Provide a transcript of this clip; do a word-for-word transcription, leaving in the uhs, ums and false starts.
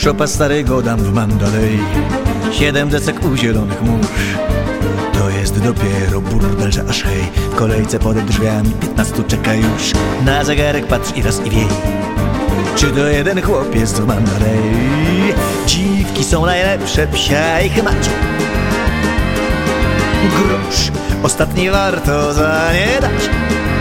Szopa starego dam w Mandalay, siedem desek u zielonych mórz. To jest dopiero burdel, że aż hej, w kolejce pod drzwiami piętnastu czeka już. Na zegarek patrz i raz i wiej, czy to jeden chłopiec w Mandalay. Dziwki są najlepsze, psia ich macie. Grosz ostatni warto za nie dać.